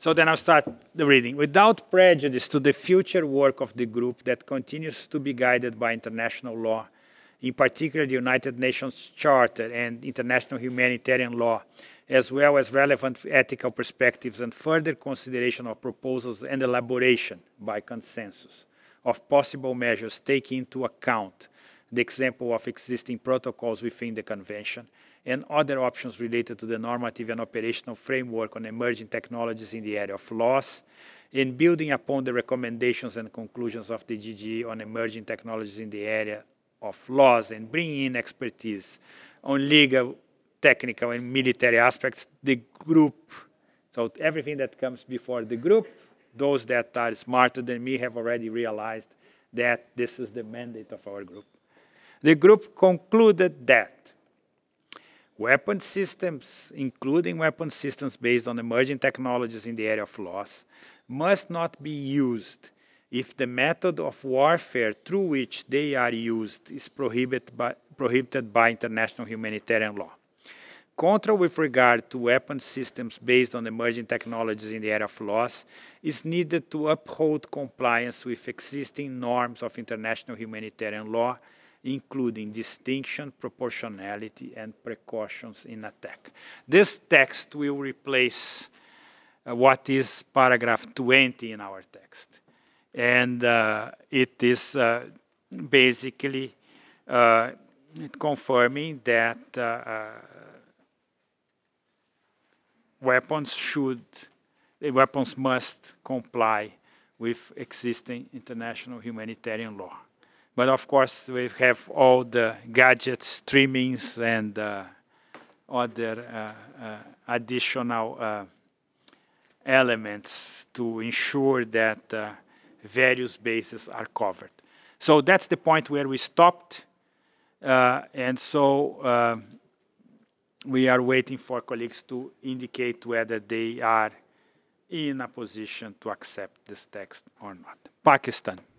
So then I'll start the reading. Without prejudice to the future work of the group that continues to be guided by international law, in particular the United Nations Charter and international humanitarian law, as well as relevant ethical perspectives and further consideration of proposals and elaboration by consensus of possible measures taking into account the example of existing protocols within the Convention and other options related to the normative and operational framework on emerging technologies in the area of laws, in building upon the recommendations and conclusions of the GGE on emerging technologies in the area of laws and bringing in expertise on legal, technical, and military aspects, the group, so everything that comes before the group, those that are smarter than me have already realized that this is the mandate of our group. The group concluded that weapon systems, including weapon systems based on emerging technologies in the area of laws, must not be used if the method of warfare through which they are used is prohibited by international humanitarian law. Control with regard to weapon systems based on emerging technologies in the area of laws is needed to uphold compliance with existing norms of international humanitarian law, including distinction, proportionality, and precautions in attack. This text will replace what is paragraph 20 in our text. And it is basically confirming that weapons must comply with existing international humanitarian law. But of course, we have all the gadgets, trimmings, and other additional elements to ensure that various bases are covered. So that's the point where we stopped. And so we are waiting for colleagues to indicate whether they are in a position to accept this text or not. Pakistan.